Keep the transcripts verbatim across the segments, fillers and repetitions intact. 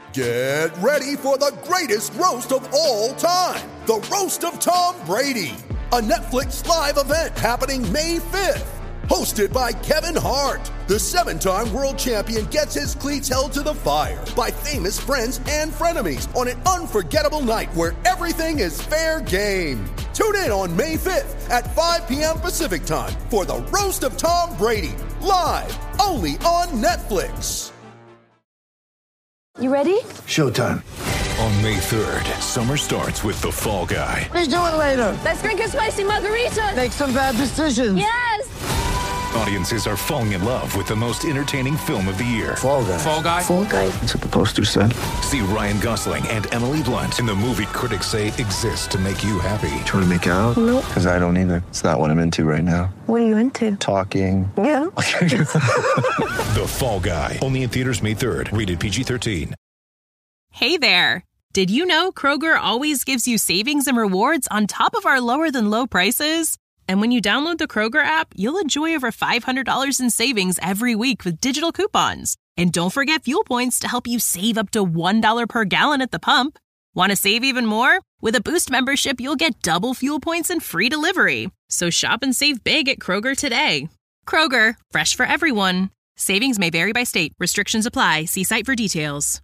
Get ready for the greatest roast of all time, the Roast of Tom Brady, a Netflix live event happening May fifth. Hosted by Kevin Hart, the seven-time world champion gets his cleats held to the fire by famous friends and frenemies on an unforgettable night where everything is fair game. Tune in on May fifth at five p.m. Pacific time for the Roast of Tom Brady, live only on Netflix. You ready? Showtime. On May third, summer starts with The Fall Guy. What are you doing later? Let's drink a spicy margarita. Make some bad decisions. Yes! Audiences are falling in love with the most entertaining film of the year. Fall Guy. Fall Guy? Fall guy. That's what the poster said. See Ryan Gosling and Emily Blunt in the movie critics say exists to make you happy. Trying to make it out? Nope. Because I don't either. It's not what I'm into right now. What are you into? Talking. Yeah. The Fall Guy. Only in theaters May third. Rated P G thirteen. Hey there. Did you know Kroger always gives you savings and rewards on top of our lower than low prices? And when you download the Kroger app, you'll enjoy over five hundred dollars in savings every week with digital coupons. And don't forget fuel points to help you save up to one dollar per gallon at the pump. Want to save even more? With a Boost membership, you'll get double fuel points and free delivery. So shop and save big at Kroger today. Kroger, fresh for everyone. Savings may vary by state. Restrictions apply. See site for details.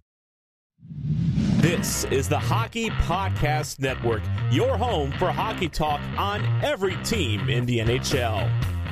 This is the Hockey Podcast Network, your home for hockey talk on every team in the N H L.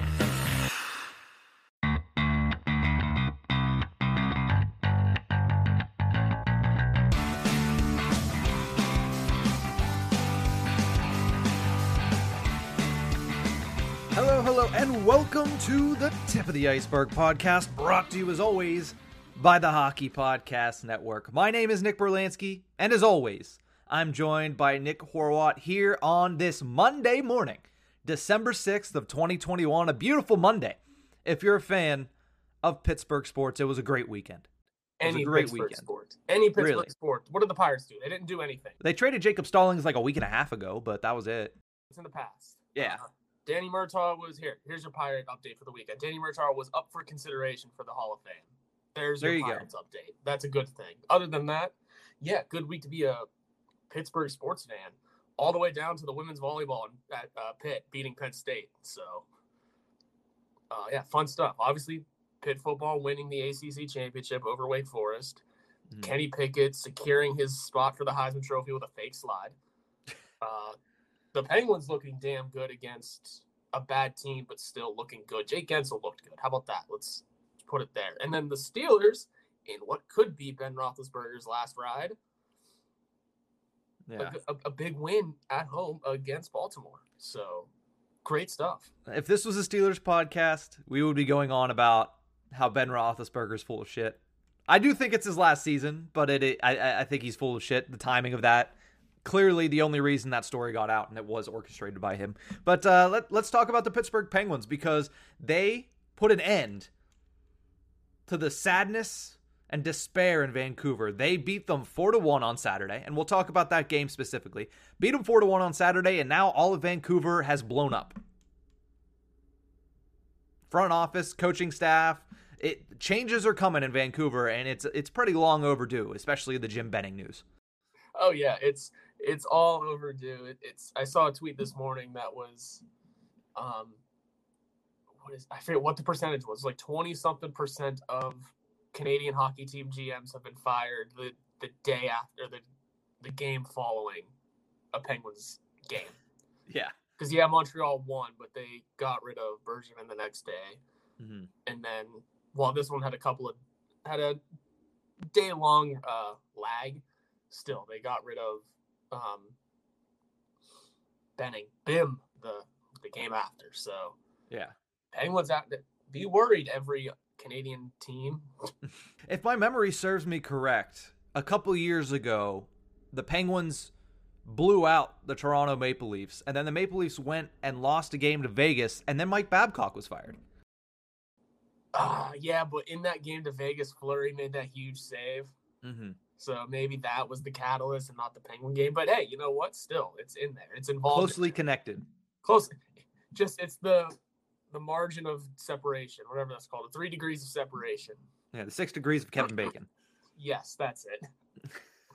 Hello, hello, and welcome to the Tip of the Iceberg podcast, brought to you as always by the Hockey Podcast Network. My name is Nick Berlansky, and as always, I'm joined by Nick Horwat here on this Monday morning, December sixth of twenty twenty-one, a beautiful Monday. If you're a fan of Pittsburgh sports, it was a great weekend. It was Any a great Pittsburgh weekend. sport. Any Pittsburgh Really. sport. What did the Pirates do? They didn't do anything. They traded Jacob Stallings like a week and a half ago, but that was it. It's in the past. Yeah. Uh, Danny Murtaugh was here. Here's your Pirate update for the weekend. Danny Murtaugh was up for consideration for the Hall of Fame. There's There your you go. Pirates update. That's a good thing. Other than that, yeah, good week to be a Pittsburgh sports fan. All the way down to the women's volleyball at uh, Pitt beating Penn State. So, uh, yeah, fun stuff. Obviously, Pitt football winning the A C C championship over Wake Forest. Mhm. Kenny Pickett securing his spot for the Heisman Trophy with a fake slide. Uh, the Penguins looking damn good against a bad team, but still looking good. Jake Gensel looked good. How about that? Let's put it there. And then the Steelers, in what could be Ben Roethlisberger's last ride, Yeah. a, a, a big win at home against Baltimore. So, great stuff. If this was a Steelers podcast, we would be going on about how Ben Roethlisberger's full of shit. I do think it's his last season, but it, it I, I think he's full of shit. The timing of that, clearly the only reason that story got out, and it was orchestrated by him. But uh, let, let's talk about the Pittsburgh Penguins, because they put an end to the sadness and despair in Vancouver. They beat them four to one on Saturday, and we'll talk about that game specifically. Beat them four to one on Saturday, and now all of Vancouver has blown up. Front office, coaching staff, it changes are coming in Vancouver, and it's it's pretty long overdue, especially the Jim Benning news. Oh yeah, it's it's all overdue. It, it's I saw a tweet this morning that was, um, what is I forget what the percentage was, like twenty something percent of Canadian hockey team G Ms have been fired the the day after the the game following a Penguins game. Yeah. Because yeah, Montreal won, but they got rid of Bergevin the next day, Mm-hmm. and then while this one had a couple of had a day long uh, lag. Still, they got rid of um, Benning, Bim, the the game after. So, Yeah. Penguins out. Be worried, every Canadian team. If my memory serves me correct, a couple years ago, the Penguins blew out the Toronto Maple Leafs, and then the Maple Leafs went and lost a game to Vegas, and then Mike Babcock was fired. Uh, yeah, but in that game to Vegas, Fleury made that huge save. Mm-hmm. So maybe that was the catalyst and not the Penguin game. But hey, you know what? Still, it's in there. It's involved. Closely in connected. Close. Just it's the the margin of separation, whatever that's called. The three degrees of separation. Yeah, the six degrees of Kevin Bacon. Yes, that's it.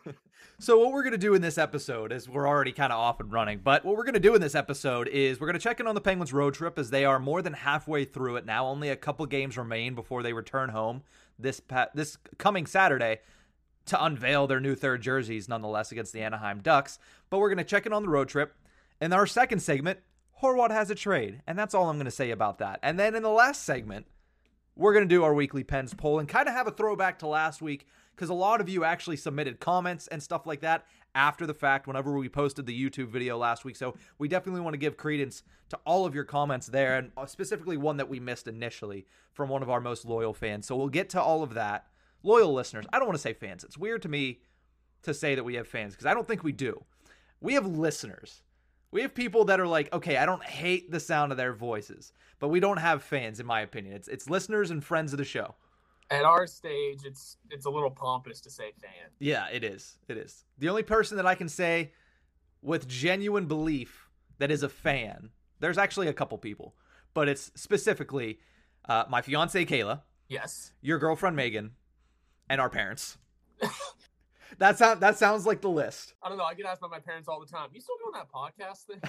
So what we're going to do in this episode is we're already kind of off and running, but what we're going to do in this episode is we're going to check in on the Penguins road trip as they are more than halfway through it now. Only a couple games remain before they return home this pa- this coming Saturday to unveil their new third jerseys, nonetheless, against the Anaheim Ducks. But we're going to check in on the road trip. In our second segment, Horwat has a trade, and that's all I'm going to say about that. And then in the last segment, we're going to do our weekly Pens poll and kind of have a throwback to last week, because a lot of you actually submitted comments and stuff like that after the fact whenever we posted the YouTube video last week. So we definitely want to give credence to all of your comments there, and specifically one that we missed initially from one of our most loyal fans. So we'll get to all of that. Loyal listeners. I don't want to say fans. It's weird to me to say that we have fans because I don't think we do. We have listeners. We have people that are like, okay, I don't hate the sound of their voices, but we don't have fans, in my opinion. It's it's listeners and friends of the show. At our stage, it's it's a little pompous to say fan. Yeah, it is. It is. The only person that I can say with genuine belief that is a fan, there's actually a couple people, but it's specifically uh, my fiance Kayla. Yes. Your girlfriend Megan, and our parents. That sound that sounds like the list. I don't know. I get asked by my parents all the time. You still doing that podcast thing?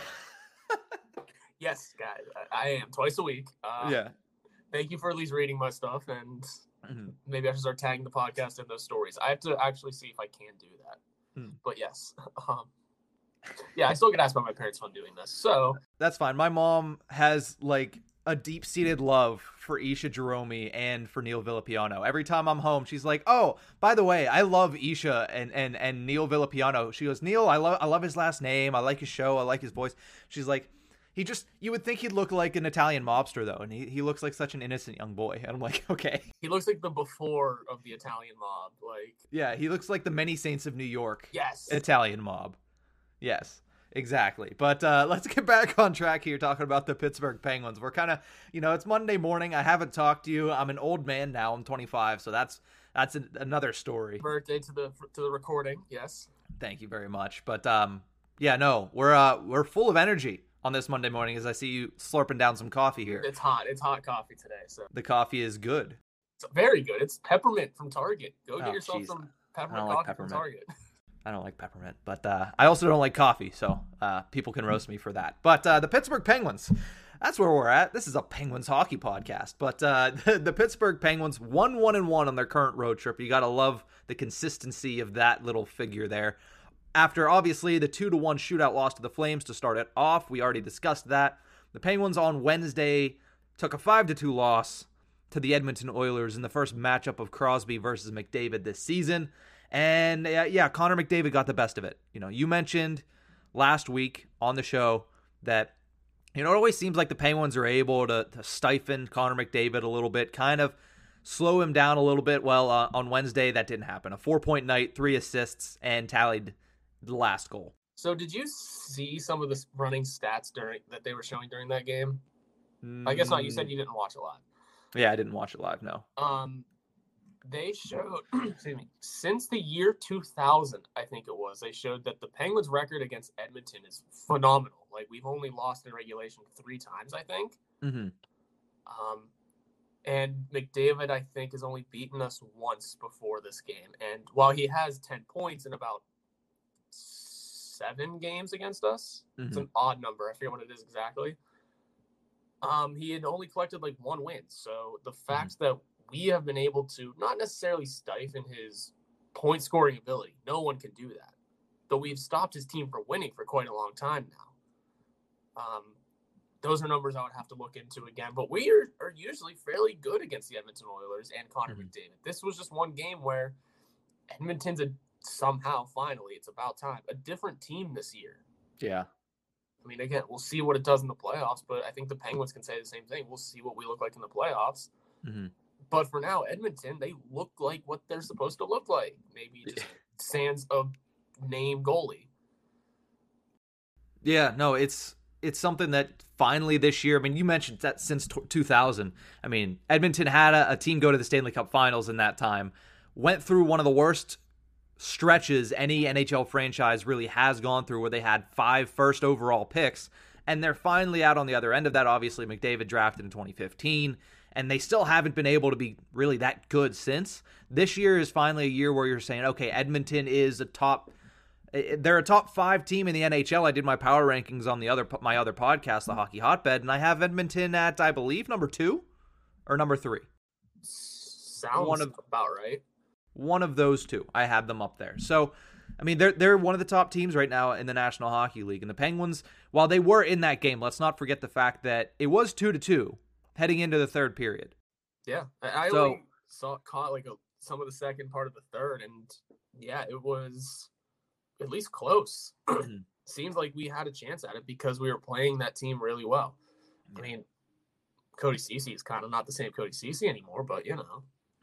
Yes, guys, I, I am twice a week. Uh, yeah. Thank you for at least reading my stuff, and mm-hmm. maybe I should start tagging the podcast in those stories. I have to actually see if I can do that. Mm. But yes, um, yeah, I still get asked by my parents when doing this. So that's fine. My mom has like a deep-seated love for Isha Jerome and for Neil Villapiano. Every time I'm home, she's like, "Oh, by the way, I love Isha and and and Neil Villapiano." She goes, "Neil, I love I love his last name. I like his show. I like his voice." She's like, "He just you would think he'd look like an Italian mobster though, and he he looks like such an innocent young boy." And I'm like, "Okay." He looks like the before of the Italian mob, like yeah, he looks like the Many Saints of New York. Yes, Italian mob. Yes. Exactly. But uh, let's get back on track here talking about the Pittsburgh Penguins. We're kind of, you know, it's Monday morning. I haven't talked to you. I'm an old man now. I'm twenty-five. So that's that's an, another story. Birthday to the to the recording. Yes. Thank you very much. But um, yeah, no, we're uh, we're full of energy on this Monday morning as I see you slurping down some coffee here. It's hot. It's hot coffee today. So the coffee is good. It's very good. It's peppermint from Target. Go get oh, yourself geez. some peppermint like coffee peppermint. from Target. I don't like peppermint, but uh, I also don't like coffee, so uh, people can roast me for that. But uh, the Pittsburgh Penguins, that's where we're at. This is a Penguins hockey podcast. But uh, the, the Pittsburgh Penguins, one, one, and one on their current road trip. You got to love the consistency of that little figure there. After, obviously, the two to one shootout loss to the Flames to start it off, we already discussed that. The Penguins on Wednesday took a five to two loss to the Edmonton Oilers in the first matchup of Crosby versus McDavid this season. And uh, yeah, Connor McDavid got the best of it. You know, you mentioned last week on the show that, you know, it always seems like the Penguins are able to, to stifle Connor McDavid a little bit, kind of slow him down a little bit. Well, uh, on Wednesday, that didn't happen. A four-point night, three assists, and tallied the last goal. So did you see some of the running stats during that they were showing during that game? Mm. I guess not. You said you didn't watch it live. Yeah, I didn't watch it live, no. Um. They showed, excuse me, since the year two thousand, I think it was, they showed that the Penguins' record against Edmonton is phenomenal. Like, we've only lost in regulation three times, I think. Mm-hmm. Um, and McDavid, I think, has only beaten us once before this game. And while he has ten points in about seven games against us, mm-hmm. It's an odd number. I forget what it is exactly. Um, he had only collected, like, one win. So the fact mm-hmm. that we have been able to not necessarily stifle his point scoring ability. No one can do that. But we've stopped his team from winning for quite a long time now. Um, those are numbers I would have to look into again. But we are, are usually fairly good against the Edmonton Oilers and Connor mm-hmm. McDavid. This was just one game where Edmonton's a, somehow, finally, it's about time, a different team this year. Yeah. I mean, again, we'll see what it does in the playoffs, but I think the Penguins can say the same thing. We'll see what we look like in the playoffs. Mm-hmm. But for now, Edmonton, they look like what they're supposed to look like. Maybe just sans a name goalie. Yeah, no, it's it's something that finally this year, I mean, you mentioned that since two thousand. I mean, Edmonton had a, a team go to the Stanley Cup Finals in that time, went through one of the worst stretches any N H L franchise really has gone through where they had five first overall picks, and they're finally out on the other end of that. Obviously, McDavid drafted in twenty fifteen. and they still haven't been able to be really that good since. This year is finally a year where you're saying, okay, Edmonton is a top, they're a top five team in the N H L. I did my power rankings on the other my other podcast, the Hockey Hotbed, and I have Edmonton at, I believe, number two or number three. Sounds one of, about right. One of those two. I have them up there. So, I mean, they're they're one of the top teams right now in the National Hockey League. And the Penguins, while they were in that game, let's not forget the fact that it was two to two heading into the third period. Yeah, I, I so, only saw caught like a, some of the second part of the third, and yeah, it was at least close. Seems like we had a chance at it because we were playing that team really well. I mean, Cody Ceci is kind of not the same Cody Ceci anymore, but you know,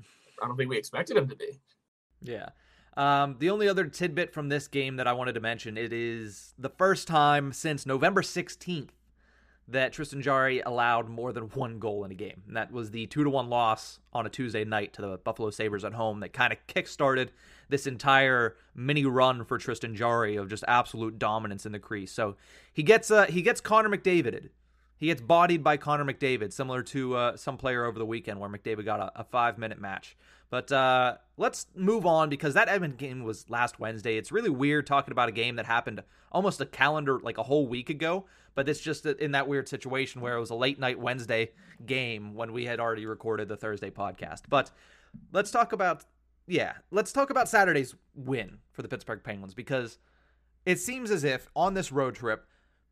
I don't think we expected him to be. Yeah. Um, the only other tidbit from this game that I wanted to mention, it is the first time since November sixteenth that Tristan Jarry allowed more than one goal in a game. And that was the two to one loss on a Tuesday night to the Buffalo Sabres at home that kind of kickstarted this entire mini run for Tristan Jarry of just absolute dominance in the crease. So he gets uh, he gets Connor McDavided. He gets bodied by Connor McDavid, similar to uh, some player over the weekend where McDavid got a, a five-minute match. But uh, let's move on because that Edmonton game was last Wednesday. It's really weird talking about a game that happened almost a calendar, like a whole week ago. But it's just in that weird situation where it was a late night Wednesday game when we had already recorded the Thursday podcast. But let's talk about, yeah, let's talk about Saturday's win for the Pittsburgh Penguins, because it seems as if on this road trip,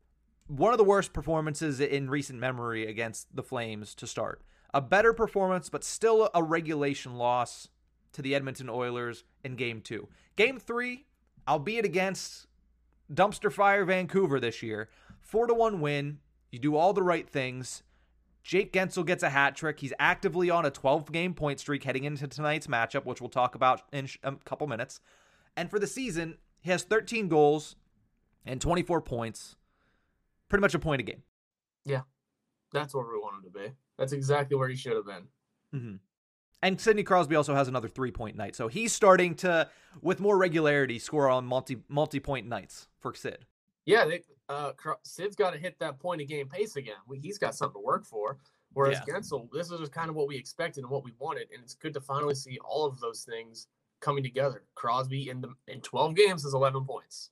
one of the worst performances in recent memory against the Flames to start. A better performance, but still a regulation loss to the Edmonton Oilers in Game two. Game three, albeit against dumpster fire Vancouver this year, four to one win. You do all the right things. Jake Gensel gets a hat trick. He's actively on a twelve-game point streak heading into tonight's matchup, which we'll talk about in a couple minutes. And for the season, he has thirteen goals and twenty-four points. Pretty much a point a game. Yeah, that's where we want him to be. That's exactly where he should have been. Mm-hmm. And Sidney Crosby also has another three-point night. So he's starting to, with more regularity, score on multi, multi-point nights for Sid. Yeah, they, uh, Sid's got to hit that point-a-game pace again. He's got something to work for. Whereas yeah. Gensel, this is just kind of what we expected and what we wanted. And it's good to finally see all of those things coming together. Crosby in the in twelve games has eleven points.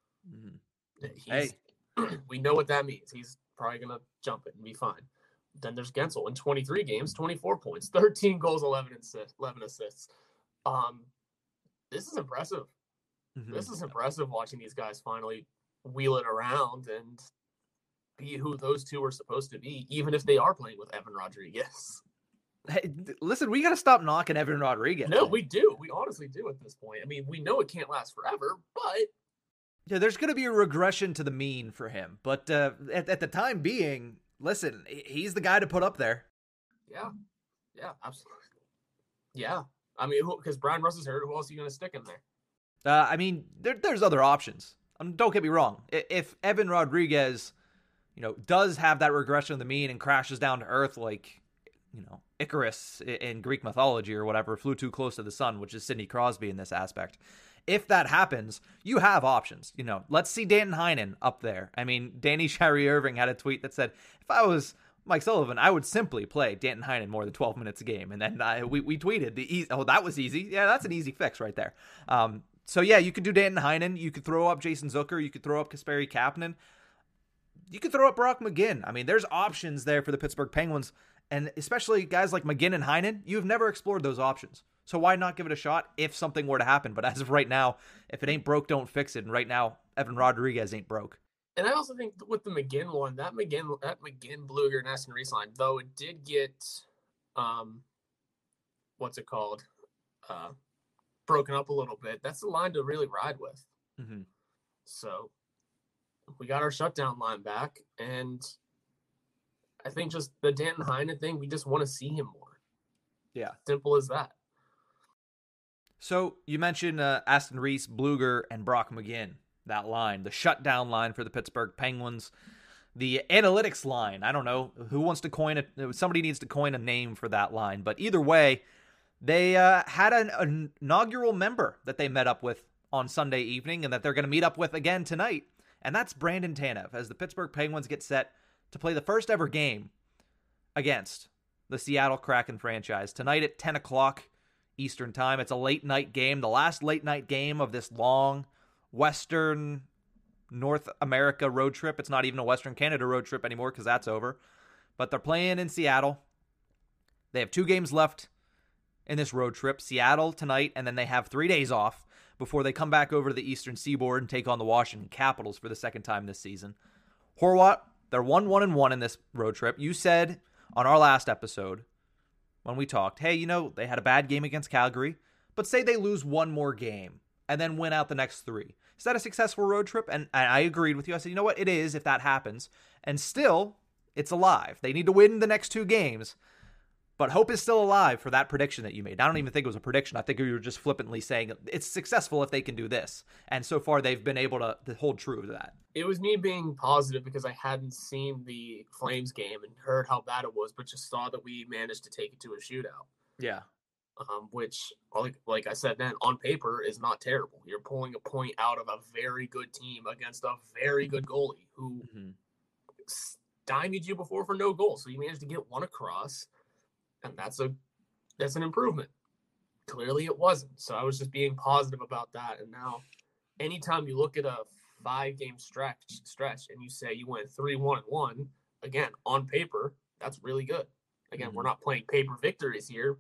Mm-hmm. He's, hey. We know what that means. He's probably going to jump it and be fine. Then there's Gensel in twenty-three games, twenty-four points, thirteen goals, eleven assists. eleven assists. Um, this is impressive. Mm-hmm. This is impressive watching these guys finally wheel it around and be who those two are supposed to be, even if they are playing with Evan Rodriguez. Hey, listen, we got to stop knocking Evan Rodriguez. No, we do. We honestly do at this point. I mean, we know it can't last forever, but yeah, there's going to be a regression to the mean for him. But uh, at, at the time being, listen, he's the guy to put up there. Yeah. Yeah, absolutely. Yeah. I mean, because Brian Russ is hurt, who else are you going to stick in there? Uh, I mean, there, there's other options. Um, don't get me wrong. If Evan Rodriguez, you know, does have that regression of the mean and crashes down to earth like, you know, Icarus in Greek mythology or whatever, flew too close to the sun, which is Sidney Crosby in this aspect. If that happens, you have options. You know, let's see Danton Heinen up there. I mean, Danny Shirey Irving had a tweet that said, if I was Mike Sullivan, I would simply play Danton Heinen more than twelve minutes a game. And then I, we, we tweeted, the easy, oh, that was easy. Yeah, that's an easy fix right there. Um, so, yeah, you could do Danton Heinen. You could throw up Jason Zucker. You could throw up Kasperi Kapanen. You could throw up Brock McGinn. I mean, there's options there for the Pittsburgh Penguins. And especially guys like McGinn and Heinen, you've never explored those options. So why not give it a shot if something were to happen? But as of right now, if it ain't broke, don't fix it. And right now, Evan Rodriguez ain't broke. And I also think with the McGinn one, that McGinn, that McGinn, Blueger, and Aston Reese line, though it did get, um, what's it called, uh, broken up a little bit. That's the line to really ride with. Mm-hmm. So we got our shutdown line back, and I think just the Danton Heinen thing, we just want to see him more. Yeah. Simple as that. So you mentioned uh, Aston Reese, Blueger, and Brock McGinn, that line, the shutdown line for the Pittsburgh Penguins, the analytics line. I don't know who wants to coin it. Somebody needs to coin a name for that line. But either way, they uh, had an, an inaugural member that they met up with on Sunday evening and that they're going to meet up with again tonight. And that's Brandon Tanev as the Pittsburgh Penguins get set to play the first ever game against the Seattle Kraken franchise. Tonight at ten o'clock Eastern time. It's a late night game, the last late night game of this long Western North America road trip. It's not even a Western Canada road trip anymore because that's over. But they're playing in Seattle. They have two games left in this road trip. Seattle tonight, and then they have three days off before they come back over to the Eastern Seaboard and take on the Washington Capitals for the second time this season. Horwat, they're one one and one in this road trip. You said on our last episode when we talked, hey, you know, they had a bad game against Calgary, but say they lose one more game and then win out the next three. Is that a successful road trip? And, and I agreed with you. I said, you know what? It is if that happens. And still, it's alive. They need to win the next two games. But hope is still alive for that prediction that you made. I don't even think it was a prediction. I think you were just flippantly saying it's successful if they can do this. And so far, they've been able to, to hold true to that. It was me being positive because I hadn't seen the Flames game and heard how bad it was, but just saw that we managed to take it to a shootout. Yeah. Um, which, like, like I said then, on paper is not terrible. You're pulling a point out of a very good team against a very good goalie who mm-hmm. stymied you before for no goal. So you managed to get one across, and that's a that's an improvement. Clearly it wasn't. So I was just being positive about that. And now anytime you look at a five-game stretch stretch and you say you went three one and one, again, on paper, that's really good. Again, mm-hmm. we're not playing paper victories here,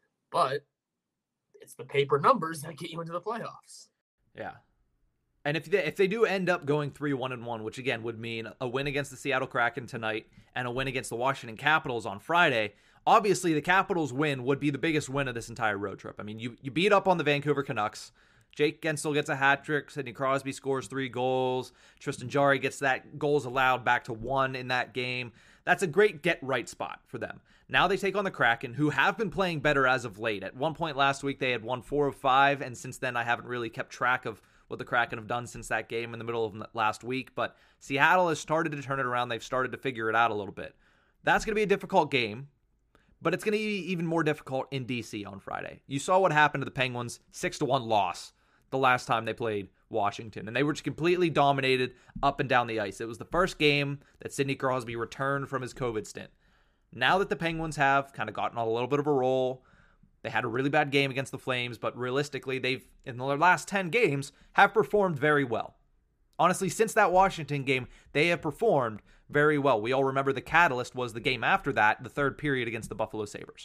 but it's the paper numbers that get you into the playoffs. Yeah. And if they, if they do end up going three one and one, which again would mean a win against the Seattle Kraken tonight and a win against the Washington Capitals on Friday, obviously the Capitals win would be the biggest win of this entire road trip. I mean, you, you beat up on the Vancouver Canucks. Jake Gensel gets a hat trick. Sidney Crosby scores three goals. Tristan Jarry gets that goals allowed back to one in that game. That's a great get-right spot for them. Now they take on the Kraken, who have been playing better as of late. At one point last week, they had won four of five, and since then I haven't really kept track of what the Kraken have done since that game in the middle of last week. But Seattle has started to turn it around. They've started to figure it out a little bit. That's going to be a difficult game, but it's going to be even more difficult in D C on Friday. You saw what happened to the Penguins, six to one loss the last time they played Washington, and they were just completely dominated up and down the ice. It was the first game that Sidney Crosby returned from his COVID stint. Now that the Penguins have kind of gotten on a little bit of a roll, they had a really bad game against the Flames, but realistically, they've, in their last ten games, have performed very well. Honestly, since that Washington game, they have performed very well. We all remember the catalyst was the game after that, the third period against the Buffalo Sabres.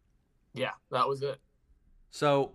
Yeah, that was it. So,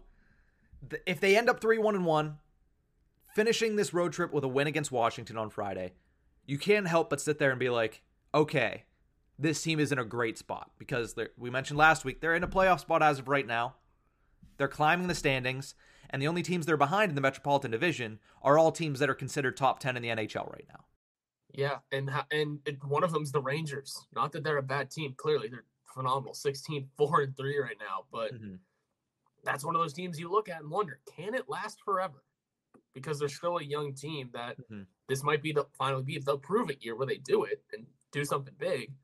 th- if they end up three one and one, finishing this road trip with a win against Washington on Friday, you can't help but sit there and be like, okay, this team is in a great spot because we mentioned last week, they're in a playoff spot as of right now. They're climbing the standings, and the only teams they're behind in the Metropolitan Division are all teams that are considered top ten in the N H L right now. Yeah, and and it, one of them's the Rangers. Not that they're a bad team. Clearly, they're phenomenal. sixteen, four, and three right now. But mm-hmm. that's one of those teams you look at and wonder, can it last forever? Because they're still a young team that mm-hmm. this might be the finally be the prove it year where they do it and do something big.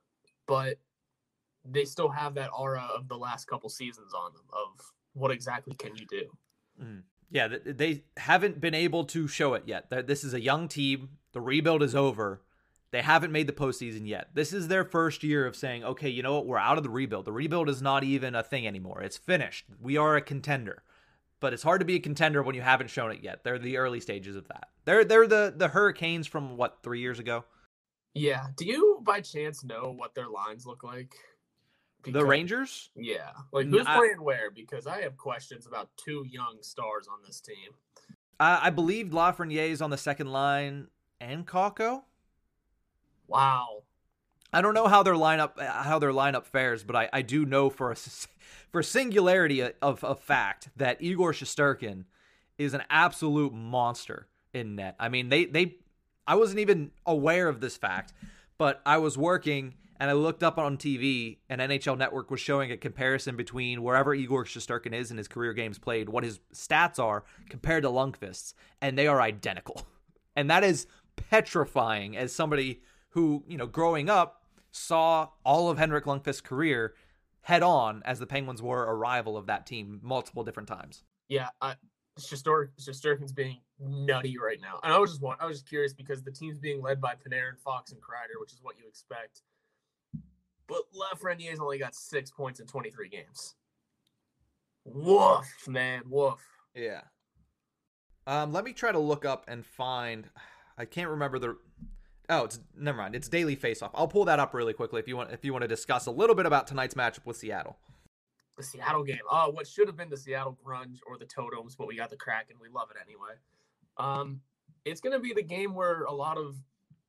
But they still have that aura of the last couple seasons on them of what exactly can you do? Mm. Yeah, they haven't been able to show it yet. This is a young team. The rebuild is over. They haven't made the postseason yet. This is their first year of saying, okay, you know what? We're out of the rebuild. The rebuild is not even a thing anymore. It's finished. We are a contender. But it's hard to be a contender when you haven't shown it yet. They're the early stages of that. They're they're the, the Hurricanes from, what, three years ago? Yeah. Do you, by chance, know what their lines look like? Because, the Rangers? Yeah. Like, who's I, playing where? Because I have questions about two young stars on this team. I, I believe Lafreniere is on the second line and Kakko. Wow. I don't know how their lineup how their lineup fares, but I, I do know for a for singularity of, of fact that Igor Shesterkin is an absolute monster in net. I mean, they they I wasn't even aware of this fact, but I was working and I looked up on T V, and N H L Network was showing a comparison between wherever Igor Shesterkin is in his career games played, what his stats are compared to Lundqvist's, and they are identical. And that is petrifying as somebody who, you know, growing up, saw all of Henrik Lundqvist's career head on as the Penguins were a rival of that team multiple different times. Yeah, uh, Shesterkin's being nutty right now. And I was just I was just curious because the team's being led by Panarin, Fox, and Kreider, which is what you expect. but Lafreniere's only got six points in twenty-three games. Woof, man, woof. Yeah. Um, let me try to look up and find. I can't remember the. Oh, it's never mind. It's Daily Faceoff. I'll pull that up really quickly if you want. If you want to discuss a little bit about tonight's matchup with Seattle. The Seattle game. Oh, what should have been the Seattle Grunge or the Totems, but we got the Kraken. We love it anyway. Um, it's going to be the game where a lot of,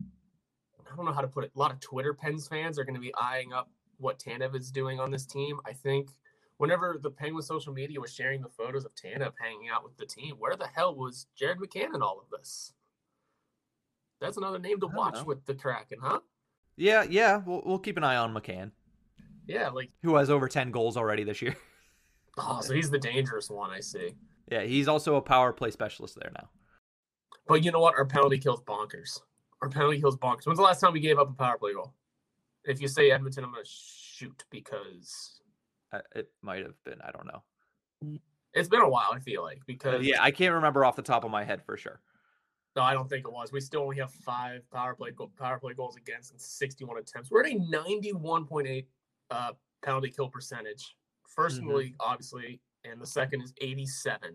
I don't know how to put it, a lot of Twitter Pens fans are going to be eyeing up what Tanev is doing on this team. I think whenever the Penguin social media was sharing the photos of Tanev hanging out with the team, where the hell was Jared McCann in all of this? That's another name to watch know. with the Kraken, huh? Yeah, yeah. We'll we'll keep an eye on McCann. Yeah, like who has over ten goals already this year. Oh, so he's the dangerous one, I see. Yeah, he's also a power play specialist there now. But you know what? Our penalty kill's bonkers. Our penalty kill's bonkers. When's the last time we gave up a power play goal? If you say Edmonton, I'm going to shoot because... Uh, it might have been. I don't know. It's been a while, I feel like. because uh, Yeah, I can't remember off the top of my head for sure. No, I don't think it was. We still only have five power play, go- power play goals against and sixty-one attempts. We're at a ninety-one point eight uh, penalty kill percentage. First mm-hmm. in the league, obviously, and the second is eighty-seven.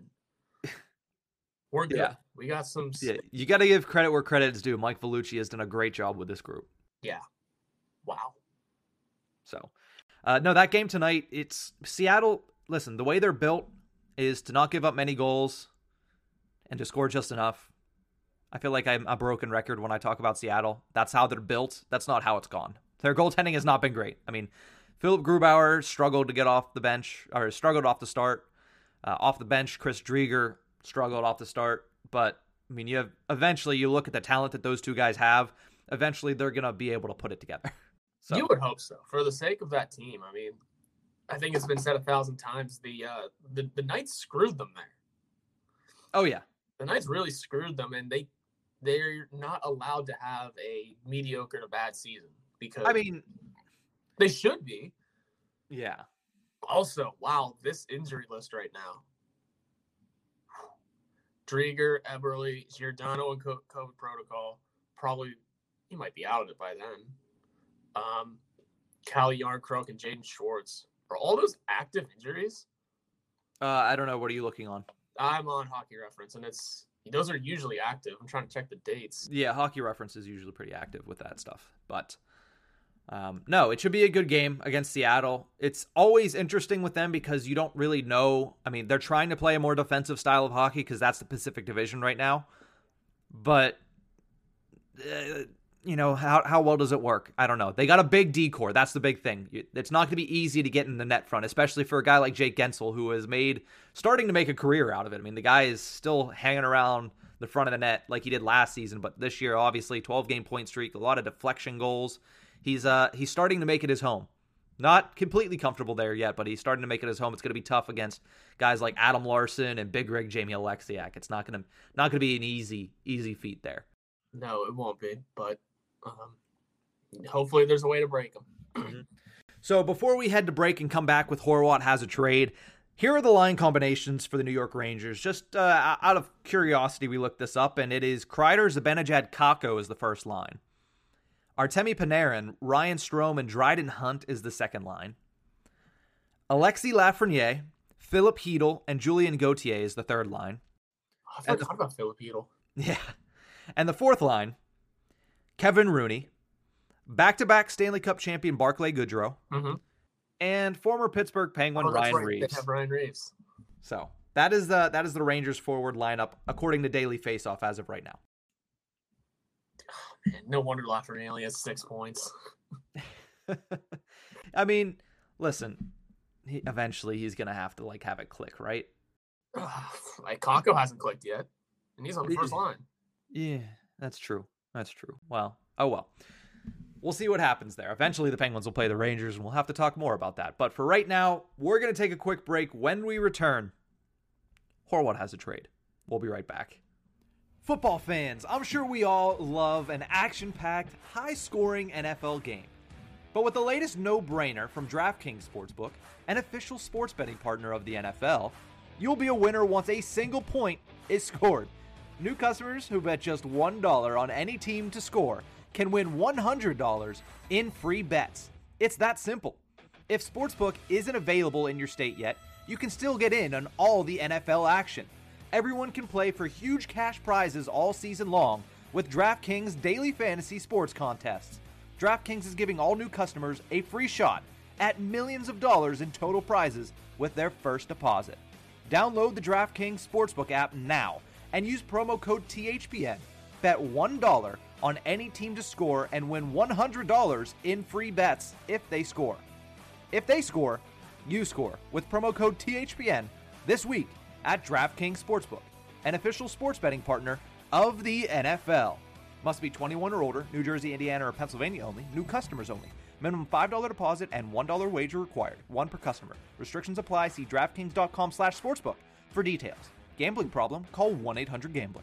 We're good. Yeah. We got some. Yeah, you got to give credit where credit is due. Mike Vellucci has done a great job with this group. Yeah. Wow. So, uh, no, that game tonight, it's Seattle. Listen, the way they're built is to not give up many goals and to score just enough. I feel like I'm a broken record when I talk about Seattle. That's how they're built. That's not how it's gone. Their goaltending has not been great. I mean, Philip Grubauer struggled to get off the bench, or struggled off the start. Uh, off the bench, Chris Driedger struggled off the start. But, I mean, you have eventually you look at the talent that those two guys have. Eventually, they're going to be able to put it together. So. You would hope so. For the sake of that team, I mean, I think it's been said a thousand times, the uh, the, the Knights screwed them there. Oh, yeah. The Knights really screwed them, and they, they're not allowed to have a mediocre to bad season. Because I mean, they should be. Yeah. Also, wow, this injury list right now. Driedger, Eberle, Giordano, and COVID protocol. Probably, he might be out of it by then. Um, Cal Yarncroke and Jaden Schwartz. Are all those active injuries? Uh, I don't know. What are you looking on? I'm on Hockey Reference, and it's those are usually active. I'm trying to check the dates. Yeah, Hockey Reference is usually pretty active with that stuff. But um, no, it should be a good game against Seattle. It's always interesting with them because you don't really know. I mean, they're trying to play a more defensive style of hockey because that's the Pacific Division right now. But... Uh, You know, how how well does it work? I don't know. They got a big D-core. That's the big thing. It's not going to be easy to get in the net front, especially for a guy like Jake Gensel, who has made, starting to make a career out of it. I mean, the guy is still hanging around the front of the net like he did last season, but this year, obviously, twelve-game point streak, a lot of deflection goals. He's uh he's starting to make it his home. Not completely comfortable there yet, but he's starting to make it his home. It's going to be tough against guys like Adam Larson and Big Rig Jamie Alexiak. It's not going to not going to be an easy easy feat there. No, it won't be, but Um, hopefully there's a way to break them. Mm-hmm. So before we head to break and come back with Horwat Has a Trade, here are the line combinations for the New York Rangers. Just uh, out of curiosity, we looked this up, and it is Kreider, Zibanejad, Kakko is the first line. Artemi Panarin, Ryan Strome, and Dryden Hunt is the second line. Alexis Lafreniere, Philip Hedl, and Julien Gauthier is the third line. I forgot the, about Philip Hedl. Yeah. And the fourth line, Kevin Rooney, back-to-back Stanley Cup champion Barclay Goodrow, mm-hmm. and former Pittsburgh Penguin oh, Ryan right. Reeves. They have Ryan Reeves. So that is the that is the Rangers forward lineup according to Daily Faceoff as of right now. Oh, man, no wonder Lafreniere only has six points. I mean, listen, he, eventually he's gonna have to like have it click, right? Like Kakko hasn't clicked yet, and he's on the first line. Yeah, that's true. That's true. Well, oh well. We'll see what happens there. Eventually the Penguins will play the Rangers, and we'll have to talk more about that. But for right now, we're going to take a quick break. When we return, Horwat Has a Trade. We'll be right back. Football fans, I'm sure we all love an action-packed, high-scoring N F L game. But with the latest no-brainer from DraftKings Sportsbook, an official sports betting partner of the N F L, you'll be a winner once a single point is scored. New customers who bet just one dollar on any team to score can win one hundred dollars in free bets. It's that simple. If Sportsbook isn't available in your state yet, you can still get in on all the N F L action. Everyone can play for huge cash prizes all season long with DraftKings daily fantasy sports contests. DraftKings is giving all new customers a free shot at millions of dollars in total prizes with their first deposit. Download the DraftKings Sportsbook app now and use promo code T H P N. Bet one dollar on any team to score and win one hundred dollars in free bets if they score. If they score, you score with promo code T H P N this week at DraftKings Sportsbook, an official sports betting partner of the N F L. Must be twenty-one or older, New Jersey, Indiana, or Pennsylvania only, new customers only. Minimum five dollars deposit and one dollar wager required, one per customer. Restrictions apply. See DraftKings.com slash sportsbook for details. Gambling problem? Call one eight hundred gambler.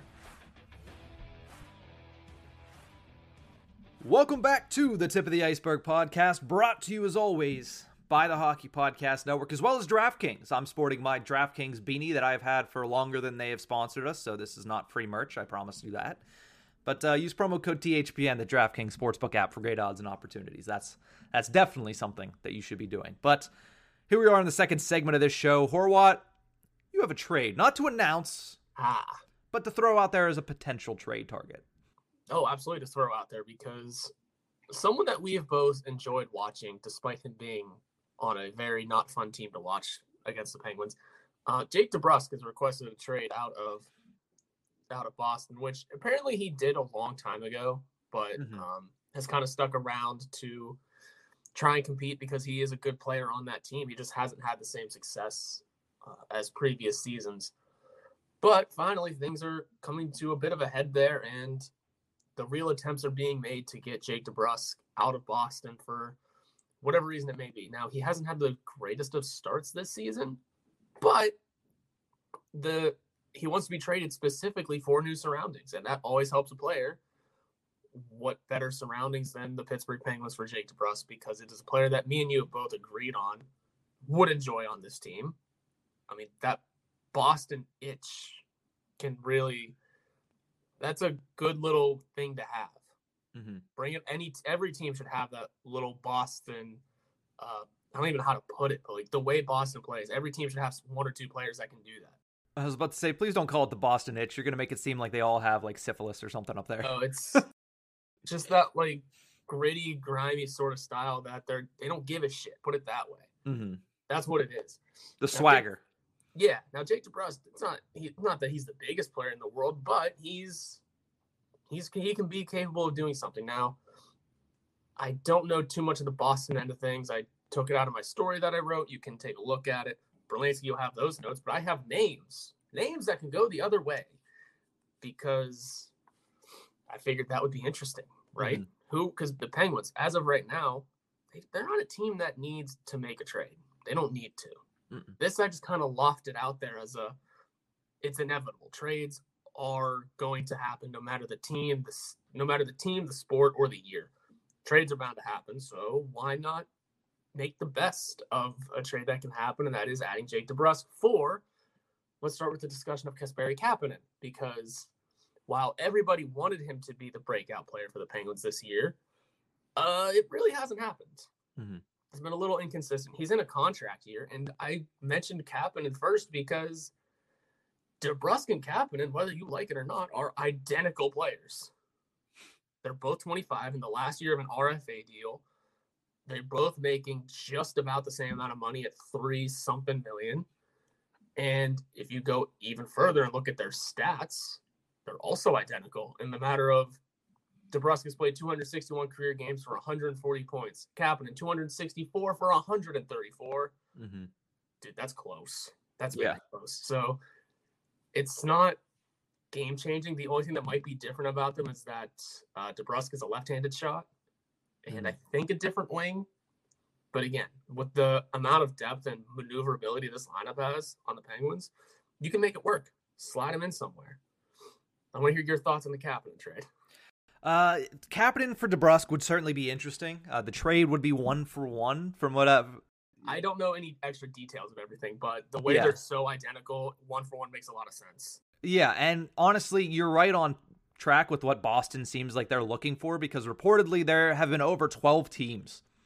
Welcome back to the Tip of the Iceberg podcast, brought to you as always by the Hockey Podcast Network, as well as DraftKings. I'm sporting my DraftKings beanie that I've had for longer than they have sponsored us, so this is not free merch, I promise you that. But uh, use promo code T H P N, the DraftKings Sportsbook app, for great odds and opportunities. That's that's definitely something that you should be doing. But here we are in the second segment of this show. Horwat, you have a trade, not to announce, Ah. but to throw out there as a potential trade target. Oh, absolutely, to throw out there, because someone that we have both enjoyed watching, despite him being on a very not fun team to watch against the Penguins, uh, Jake DeBrusk has requested a trade out of out of Boston, which apparently he did a long time ago, but Mhm. um, has kind of stuck around to try and compete because he is a good player on that team. He just hasn't had the same success uh, as previous seasons. But finally, things are coming to a bit of a head there, and the real attempts are being made to get Jake DeBrusk out of Boston for whatever reason it may be. Now, he hasn't had the greatest of starts this season, but the he wants to be traded specifically for new surroundings, and that always helps a player. What better surroundings than the Pittsburgh Penguins for Jake DeBrusk, because it is a player that me and you have both agreed on would enjoy on this team. I mean, that Boston itch can really – that's a good little thing to have. Mm-hmm. Bring it. Any every team should have that little Boston. Uh, I don't even know how to put it, but like the way Boston plays, every team should have one or two players that can do that. I was about to say, please don't call it the Boston itch. You're going to make it seem like they all have like syphilis or something up there. Oh, it's just that like gritty, grimy sort of style that they're they don't give a shit. Put it that way. Mm-hmm. That's what it is. The now, swagger. Jake, yeah. Now Jake DeBrusk, it's not he, not that he's the biggest player in the world, but he's he's he can be capable of doing something. Now, I don't know too much of the Boston end of things. I took it out of my story that I wrote. You can take a look at it. Berlansky, you'll have those notes, but I have names, names that can go the other way, because I figured that would be interesting, right? Mm-hmm. Who, because the Penguins, as of right now, they, they're not a team that needs to make a trade. They don't need to. Mm-mm. This I just kind of lofted out there as a, it's inevitable. Trades are going to happen no matter the team, the, no matter the team, the sport, or the year. Trades are bound to happen, so why not make the best of a trade that can happen, and that is adding Jake DeBrusk for, let's start with the discussion of Kasperi Kapanen, because while everybody wanted him to be the breakout player for the Penguins this year, uh, it really hasn't happened. Mm-hmm. It's been a little inconsistent. He's in a contract year, and I mentioned Kapanen first because DeBrusk and Kapanen, whether you like it or not, are identical players. They're both twenty-five in the last year of an R F A deal. They're both making just about the same amount of money at three something million. And if you go even further and look at their stats, they're also identical in the matter of DeBrusk has played two hundred sixty-one career games for one hundred forty points. Kapanen, two hundred sixty-four for one hundred thirty-four. Mm-hmm. Dude, that's close. That's yeah. very close. So it's not game changing. The only thing that might be different about them is that uh, DeBrusk is a left-handed shot, and I think a different wing. But again, with the amount of depth and maneuverability this lineup has on the Penguins, you can make it work. Slide him in somewhere. I want to hear your thoughts on the Kapanen trade. Uh, Kapanen for DeBrusk would certainly be interesting. Uh, the trade would be one for one from what I've... I don't know any extra details of everything, but the way yeah. they're so identical, one for one makes a lot of sense. Yeah, and honestly, you're right on track with what Boston seems like they're looking for, because reportedly there have been over twelve teams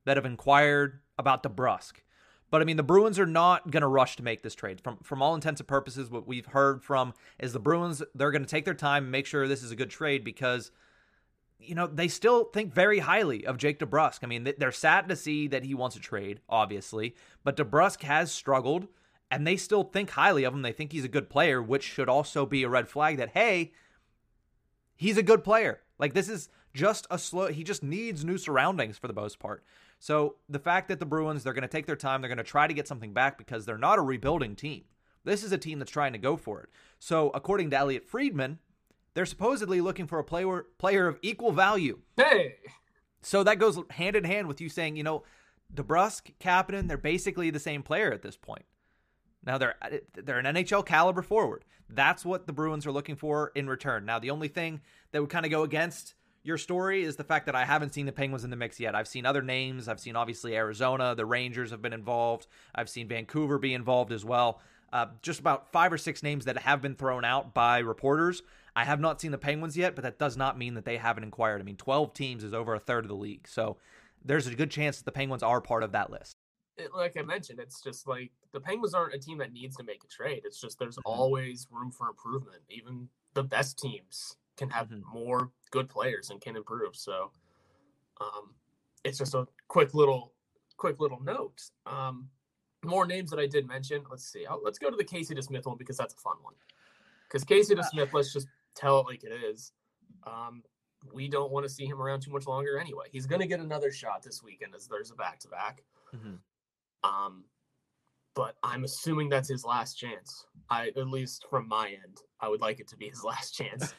that have inquired about DeBrusk. But, I mean, the Bruins are not going to rush to make this trade. From from all intents and purposes, what we've heard from is the Bruins, they're going to take their time and make sure this is a good trade because, you know, they still think very highly of Jake DeBrusk. I mean, they're sad to see that he wants a trade, obviously. But DeBrusk has struggled, and they still think highly of him. They think he's a good player, which should also be a red flag that, hey, he's a good player. Like, this is just a slow, he just needs new surroundings for the most part. So the fact that the Bruins, they're going to take their time, they're going to try to get something back because they're not a rebuilding team. This is a team that's trying to go for it. So according to Elliot Friedman, they're supposedly looking for a player player of equal value. Hey! So that goes hand in hand with you saying, you know, DeBrusk, Kapanen, they're basically the same player at this point. Now they're they're an N H L caliber forward. That's what the Bruins are looking for in return. Now the only thing that would kind of go against your story is the fact that I haven't seen the Penguins in the mix yet. I've seen other names. I've seen obviously Arizona. The Rangers have been involved. I've seen Vancouver be involved as well. Uh, just about five or six names that have been thrown out by reporters. I have not seen the Penguins yet, but that does not mean that they haven't inquired. I mean, twelve teams is over a third of the league. So there's a good chance that the Penguins are part of that list. It, like I mentioned, it's just like the Penguins aren't a team that needs to make a trade. It's just there's Mm-hmm. always room for improvement. Even the best teams can have Mm-hmm. more good players and can improve. So um, it's just a quick little, quick little note. Um, more names that I did mention. Let's see. I'll, let's go to the Casey DeSmith one because that's a fun one. Because Casey DeSmith, let's just tell it like it is. Um, we don't want to see him around too much longer anyway. He's going to get another shot this weekend as there's a back-to-back. Mm-hmm. Um, but I'm assuming that's his last chance. I, at least from my end, I would like it to be his last chance.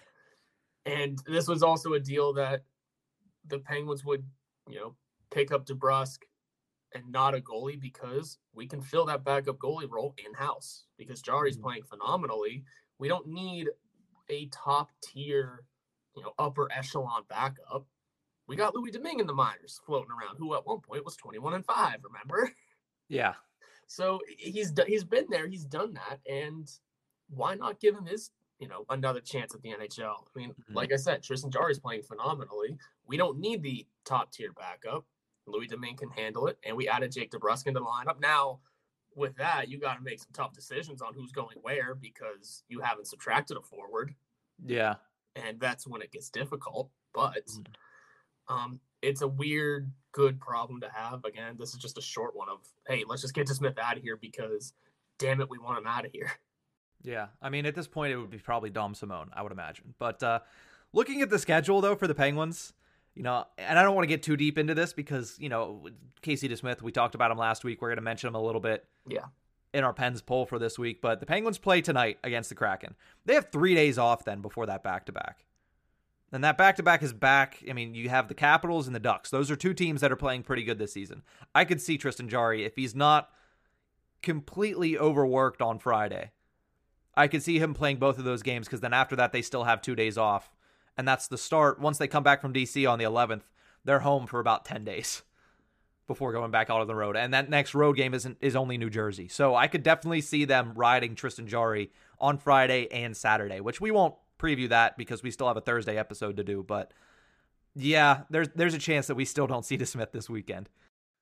And this was also a deal that the Penguins would, you know, pick up DeBrusk and not a goalie because we can fill that backup goalie role in-house because Jari's Mm-hmm. playing phenomenally. We don't need a top-tier, you know, upper echelon backup. We got Louis Domingue in the minors floating around, who at one point was twenty-one and five, remember? Yeah. So he's he's been there, he's done that, and why not give him his, you know, another chance at the N H L? I mean, Mm-hmm. like I said, Tristan Jarry's playing phenomenally. We don't need the top tier backup. Louis Domingue can handle it, and we added Jake DeBrusk into the lineup. Now, with that, you got to make some tough decisions on who's going where because you haven't subtracted a forward, Yeah. and that's when it gets difficult. But Mm-hmm. um, it's a weird, good problem to have. Again, this is just a short one of, hey, let's just get DeSmith out of here because, damn it, we want him out of here. Yeah. I mean, at this point, it would be probably Dom Simone, I would imagine. But uh, looking at the schedule, though, for the Penguins, you know, and I don't want to get too deep into this because, you know, Casey DeSmith, we talked about him last week. We're going to mention him a little bit Yeah. in our Pens poll for this week. But the Penguins play tonight against the Kraken. They have three days off then before that back-to-back. And that back-to-back is back. I mean, you have the Capitals and the Ducks. Those are two teams that are playing pretty good this season. I could see Tristan Jarry, if he's not completely overworked on Friday, I could see him playing both of those games because then after that, they still have two days off. And that's the start. Once they come back from D C on the eleventh, they're home for about ten days before going back out on the road. And that next road game isn't is only New Jersey. So I could definitely see them riding Tristan Jarry on Friday and Saturday, which we won't preview that because we still have a Thursday episode to do. But yeah, there's there's a chance that we still don't see DeSmith this weekend.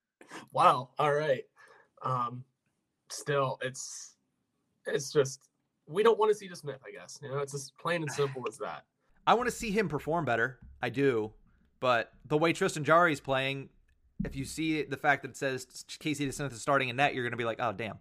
Wow. All right. Um, still, it's it's just we don't want to see DeSmith, I guess. You know, it's as plain and simple as that. I want to see him perform better. I do. But the way Tristan Jarry is playing, if you see the fact that it says Casey DeSmith is starting in net, you're going to be like, oh, damn.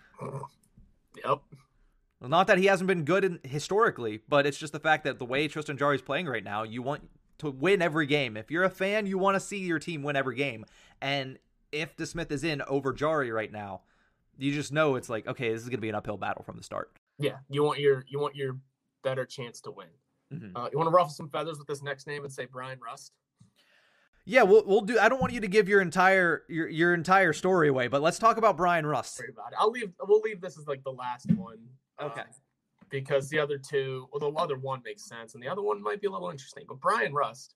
Yep. Well, not that he hasn't been good in, historically, but it's just the fact that the way Tristan Jarry is playing right now, you want to win every game. If you're a fan, you want to see your team win every game. And if DeSmith is in over Jarry right now, you just know it's like, okay, this is going to be an uphill battle from the start. Yeah. You want your you want your better chance to win. Mm-hmm. Uh, you want to ruffle some feathers with this next name and say Brian Rust? Yeah, we'll we'll do. I don't want you to give your entire your your entire story away, but let's talk about Brian Rust. Sorry about it. I'll leave. We'll leave this as like the last one. Okay. Um, because the other two, well, the other one makes sense, and the other one might be a little interesting. But Brian Rust,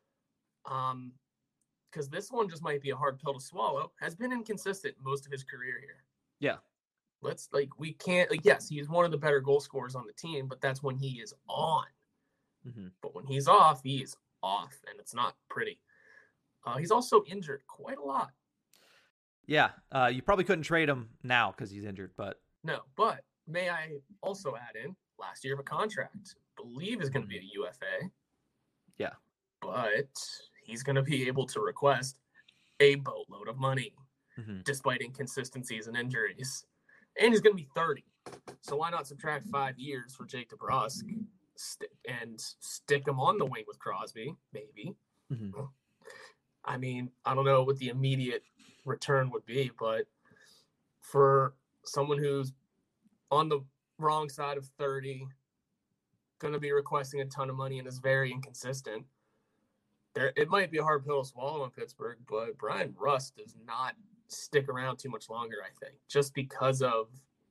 um, because this one just might be a hard pill to swallow, has been inconsistent most of his career here. Yeah. Let's like we can't like yes, he's one of the better goal scorers on the team, but that's when he is on. Mm-hmm. But when he's off, he is off, and it's not pretty. Uh, he's also injured quite a lot. Yeah, uh, you probably couldn't trade him now because he's injured, but No, but may I also add in last year of a contract? Believe is going to be a U F A. yeah. But he's going to be able to request a boatload of money Mm-hmm. despite inconsistencies and injuries. And he's going to be thirty. So why not subtract five years for Jake DeBrusk st- and stick him on the wing with Crosby, maybe? Mm-hmm. I mean, I don't know what the immediate return would be, but for someone who's on the wrong side of thirty, going to be requesting a ton of money and is very inconsistent, there it might be a hard pill to swallow in Pittsburgh, but Brian Rust does not stick around too much longer, I think, just because of,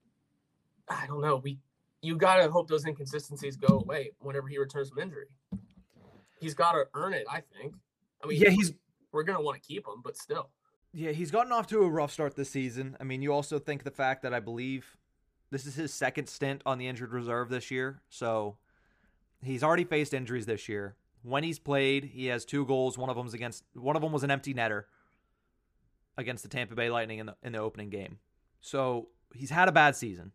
I don't know, we you got to hope those inconsistencies go away whenever he returns from injury. He's got to earn it, I think. I mean, Yeah, he's we're going to want to keep him, but still. Yeah, he's gotten off to a rough start this season. I mean, you also think the fact that I believe this is his second stint on the injured reserve this year. So he's already faced injuries this year. When he's played, he has two goals. One of them's against one of them was an empty netter against the Tampa Bay Lightning in the in the opening game. So he's had a bad season.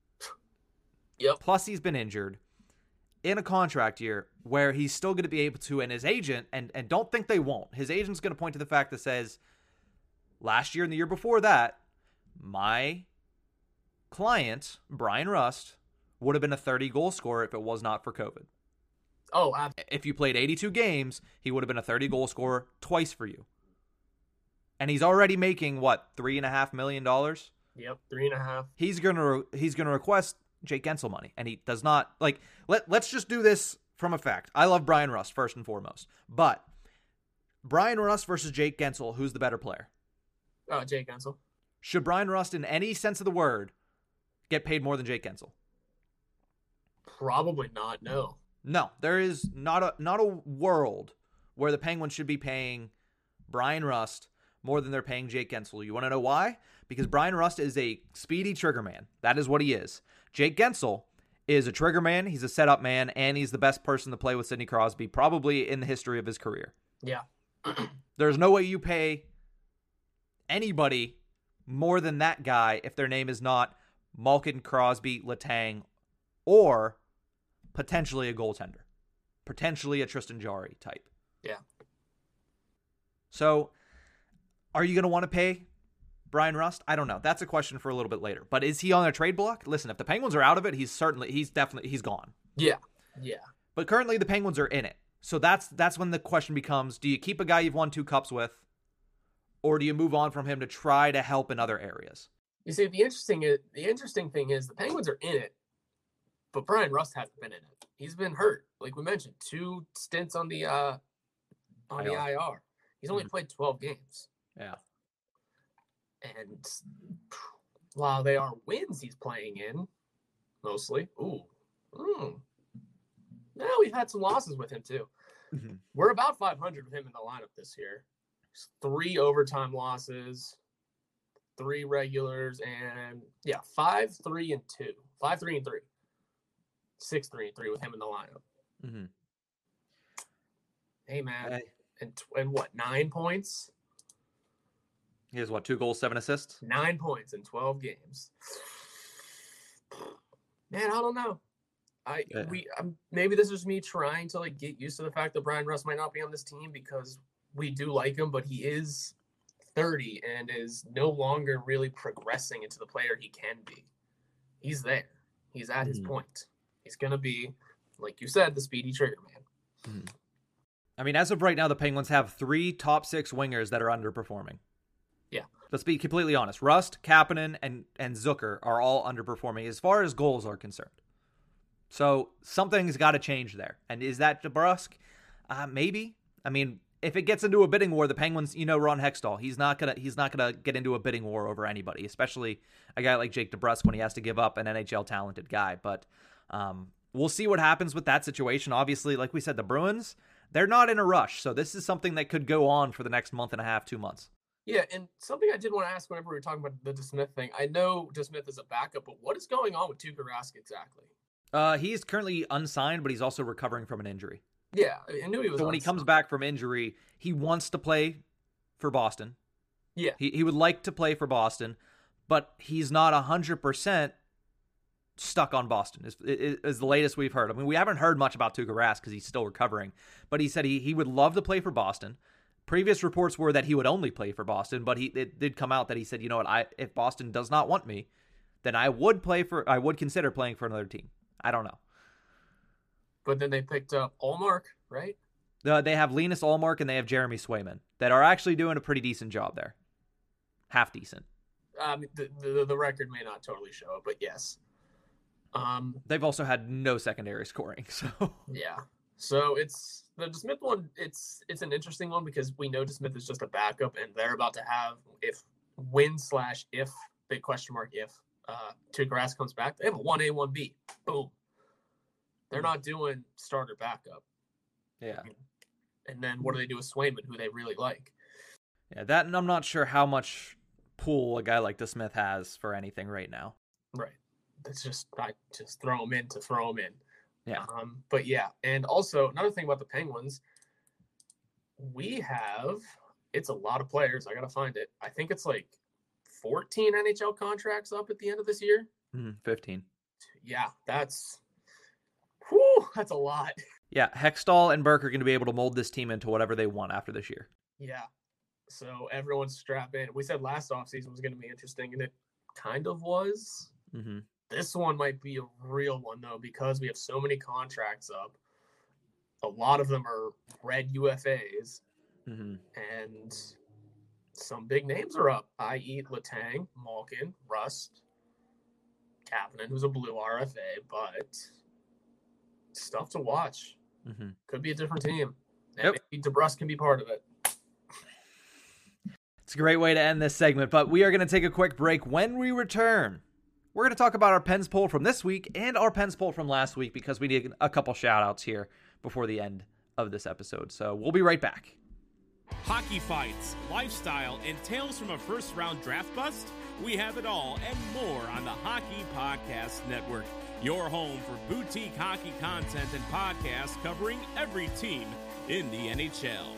Yep. Plus he's been injured in a contract year where he's still going to be able to, and his agent, and, and don't think they won't, his agent's going to point to the fact that says, last year and the year before that, my client, Brian Rust, would have been a thirty-goal scorer if it was not for COVID. Oh, absolutely. If you played eighty-two games, he would have been a thirty-goal scorer twice for you. And he's already making, what, three and a half million dollars? Yep, three and a half. He's gonna he's gonna request Jake Gensel money, and he does not like. Let Let's just do this from a fact. I love Brian Rust first and foremost, but Brian Rust versus Jake Gensel, who's the better player? Uh, Jake Gensel. Should Brian Rust, in any sense of the word, get paid more than Jake Gensel? Probably not. No. No, there is not a not a world where the Penguins should be paying Brian Rust more than they're paying Jake Gensel. You want to know why? Because Brian Rust is a speedy trigger man. That is what he is. Jake Gensel is a trigger man. He's a setup man, and he's the best person to play with Sidney Crosby probably in the history of his career. Yeah. There's no way you pay anybody more than that guy if their name is not Malkin, Crosby, Letang, or potentially a goaltender. Potentially a Tristan Jarry type. Yeah. So, are you going to want to pay Brian Rust? I don't know. That's a question for a little bit later. But is he on a trade block? Listen, if the Penguins are out of it, he's certainly, he's definitely, he's gone. Yeah. Yeah. But currently the Penguins are in it. So that's that's when the question becomes, do you keep a guy you've won two cups with, or do you move on from him to try to help in other areas? You see, the interesting is, the interesting thing is the Penguins are in it, but Brian Rust hasn't been in it. He's been hurt, like we mentioned, two stints on the uh, on the I R. He's only mm-hmm. played twelve games. Yeah. And while they are wins he's playing in, mostly. Ooh. Mm. Now we've had some losses with him, too. Mm-hmm. We're about five hundred with him in the lineup this year. Three overtime losses, three regulars, and, yeah, five, three, and two. Five, three, and three. Six, three, and three with him in the lineup. Mm-hmm. Hey, man. Hey. And, and what, nine points? He has, what, two goals, seven assists? Nine points in twelve games. Man, I don't know. I yeah. we um, maybe this is me trying to like get used to the fact that Brian Rust might not be on this team because we do like him, but he is thirty and is no longer really progressing into the player he can be. He's there. He's at mm-hmm. his point. He's gonna be, like you said, the speedy trigger man. Mm-hmm. I mean, as of right now, the Penguins have three top six wingers that are underperforming. Yeah. Let's be completely honest. Rust, Kapanen, and, and Zucker are all underperforming as far as goals are concerned. So something's got to change there. And is that DeBrusk? Uh, maybe. I mean, if it gets into a bidding war, the Penguins, you know, Ron Hextall, he's not gonna he's not gonna get into a bidding war over anybody, especially a guy like Jake DeBrusk when he has to give up an N H L talented guy. But um, we'll see what happens with that situation. Obviously, like we said, the Bruins, they're not in a rush. So this is something that could go on for the next month and a half, two months. Yeah, and something I did want to ask whenever we were talking about the DeSmith thing, I know DeSmith is a backup, but what is going on with Tuukka Rask exactly? Uh, he's currently unsigned, but he's also recovering from an injury. Yeah, I knew he was. So when he comes back from injury, he wants to play for Boston. Yeah. He he would like to play for Boston, but he's not one hundred percent stuck on Boston, is, is the latest we've heard. I mean, we haven't heard much about Tuukka Rask because he's still recovering, but he said he, he would love to play for Boston. Previous reports were that he would only play for Boston, but he it did come out that he said, you know what, I if Boston does not want me, then I would play for, I would consider playing for another team. I don't know. But then they picked up Allmark, right? Uh, they have Linus Allmark and they have Jeremy Swayman that are actually doing a pretty decent job there. Half decent. Um, the, the the record may not totally show it, but yes. Um, They've also had no secondary scoring, so yeah. So it's the DeSmith one. It's it's an interesting one because we know DeSmith is just a backup, and they're about to have if win slash if big question mark if uh, Tuukka Rask comes back, they have a one A one B. Boom. They're not doing starter backup. yeah. And then what do they do with Swayman, who they really like? Yeah, that, and I'm not sure how much pull a guy like DeSmith has for anything right now. Right. That's just I just throw him in to throw him in. Yeah. Um, but yeah, and also another thing about the Penguins, we have it's a lot of players. I gotta find it. I think it's like fourteen N H L contracts up at the end of this year. Mm, fifteen. Yeah, that's whew, that's a lot. Yeah, Hextall and Burke are going to be able to mold this team into whatever they want after this year. Yeah. So everyone's strapped in. We said last offseason was going to be interesting, and it kind of was. Mm-hmm. This one might be a real one, though, because we have so many contracts up. A lot of them are red U F As, Mm-hmm. and some big names are up, that is. Letang, Malkin, Rust, Kapanen, who's a blue R F A, but stuff to watch. Mm-hmm. Could be a different team. And Yep. maybe DeBrus can be part of it. It's a great way to end this segment, but we are going to take a quick break. When we return, we're going to talk about our Pens poll from this week and our Pens poll from last week because we need a couple shout-outs here before the end of this episode. So we'll be right back. Hockey fights, lifestyle, and tales from a first-round draft bust? We have it all and more on the Hockey Podcast Network, your home for boutique hockey content and podcasts covering every team in the N H L.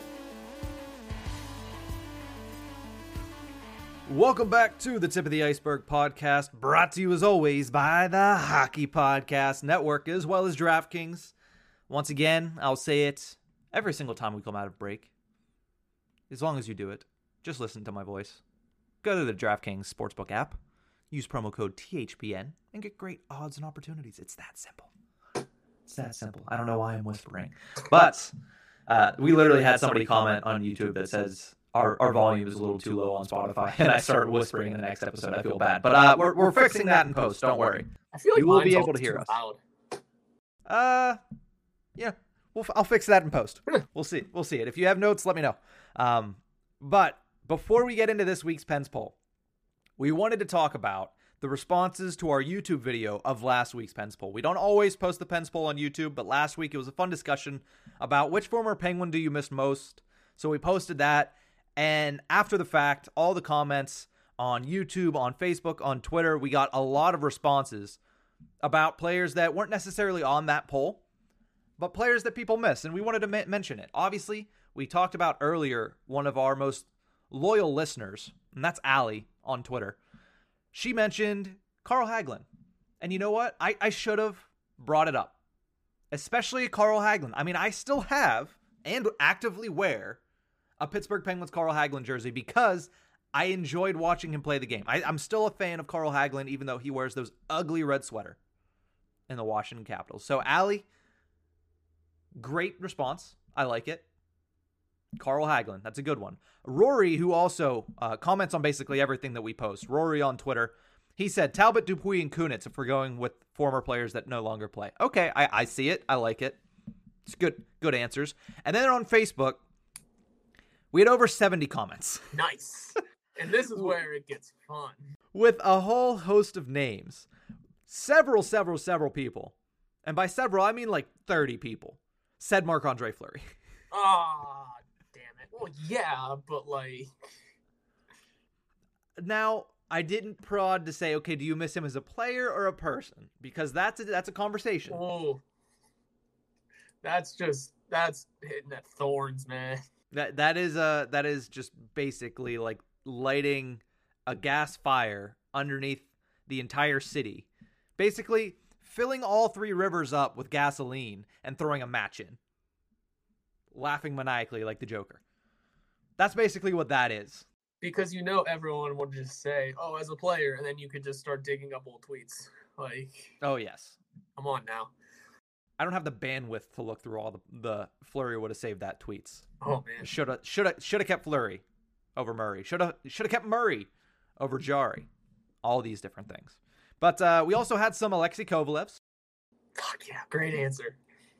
Welcome back to the Tip of the Iceberg podcast, brought to you as always by the Hockey Podcast Network as well as DraftKings. Once again, I'll say it every single time we come out of break. As long as you do it, just listen to my voice. Go to the DraftKings Sportsbook app, use promo code T H P N, and get great odds and opportunities. It's that simple. It's that simple. I don't know why I'm whispering. But uh, we literally had somebody comment on YouTube that says our, our volume is a little too low on Spotify, and I started whispering in the next episode. I feel bad. But uh, we're, we're fixing that in post. Don't worry. I feel like You will mine's be able all to hear too us. loud. Uh, yeah, we'll, I'll fix that in post. We'll see. We'll see it. If you have notes, let me know. Um, but before we get into this week's Pens poll, we wanted to talk about the responses to our YouTube video of last week's Pens poll. We don't always post the Pens poll on YouTube, but last week it was a fun discussion about which former Penguin do you miss most. So we posted that, and after the fact, all the comments on YouTube, on Facebook, on Twitter, we got a lot of responses about players that weren't necessarily on that poll, but players that people miss, and we wanted to m- mention it. Obviously, we talked about earlier one of our most loyal listeners, and that's Allie on Twitter. She mentioned Carl Hagelin. And you know what? I, I should have brought it up. Especially Carl Hagelin. I mean, I still have and actively wear a Pittsburgh Penguins Carl Hagelin jersey because I enjoyed watching him play the game. I, I'm still a fan of Carl Hagelin, even though he wears those ugly red sweater in the Washington Capitals. So, Allie, great response. I like it. Carl Hagelin, that's a good one. Rory, who also uh, comments on basically everything that we post. Rory on Twitter, he said, Talbot, Dupuis, and Kunitz if we're going with former players that no longer play. Okay, I, I see it. I like it. It's good, good answers. And then on Facebook, we had over seventy comments. Nice. And this is where it gets fun. With a whole host of names. Several, several, several people. And by several, I mean like thirty people. Said Marc-Andre Fleury. Ah, damn it. Well, yeah, but like... Now, I didn't prod to say, okay, do you miss him as a player or a person? Because that's a, that's a conversation. Oh, that's just That's hitting at thorns, man. That that is uh that is just basically like lighting a gas fire underneath the entire city. Basically filling all three rivers up with gasoline and throwing a match in. Laughing maniacally like the Joker. That's basically what that is. Because you know everyone would just say, oh, as a player, and then you could just start digging up old tweets. Like, oh, yes. Come on now. I don't have the bandwidth to look through all the, the Fleury would have saved that tweets. Oh, man. Should have should have should have kept Fleury over Murray. Should have should have kept Murray over Jari. All these different things. But uh, we also had some Alexei Kovalevs. Fuck yeah, great answer.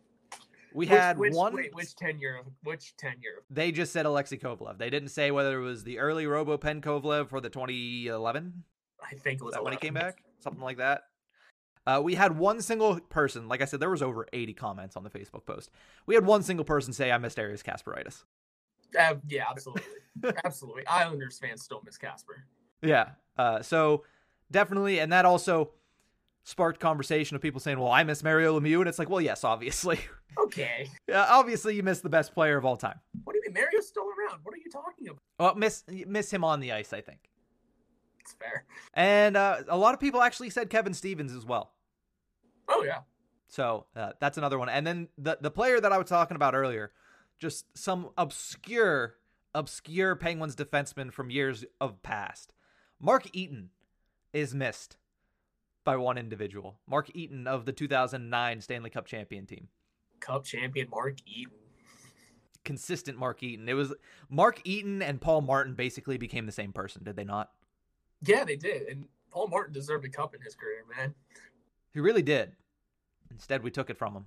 We which, had which, one. Wait, which tenure? Which tenure? They just said Alexei Kovalev. They didn't say whether it was the early RoboPen Kovalev for the twenty eleven. I think it was that when he came back, eleven. something like that. Uh, we had one single person. Like I said, there was over eighty comments on the Facebook post. We had one single person say, "I missed Arias Kasparaitis." Uh, yeah, absolutely, absolutely. Islanders fans still miss Casper. Yeah. Uh, so definitely, and that also sparked conversation of people saying, well, I miss Mario Lemieux. And it's like, well, yes, obviously. Okay. Yeah, obviously you miss the best player of all time. What do you mean? Mario's still around. What are you talking about? Well, miss miss him on the ice, I think. It's fair. And uh, a lot of people actually said Kevin Stevens as well. Oh, yeah. So uh, that's another one. And then the, the player that I was talking about earlier, just some obscure, obscure Penguins defenseman from years of past. Mark Eaton is missed by one individual. Mark Eaton of the two thousand nine Stanley Cup champion team. Cup champion Mark Eaton. Consistent Mark Eaton. It was Mark Eaton and Paul Martin basically became the same person, did they not? Yeah, they did. And Paul Martin deserved a cup in his career, man. He really did. Instead, we took it from him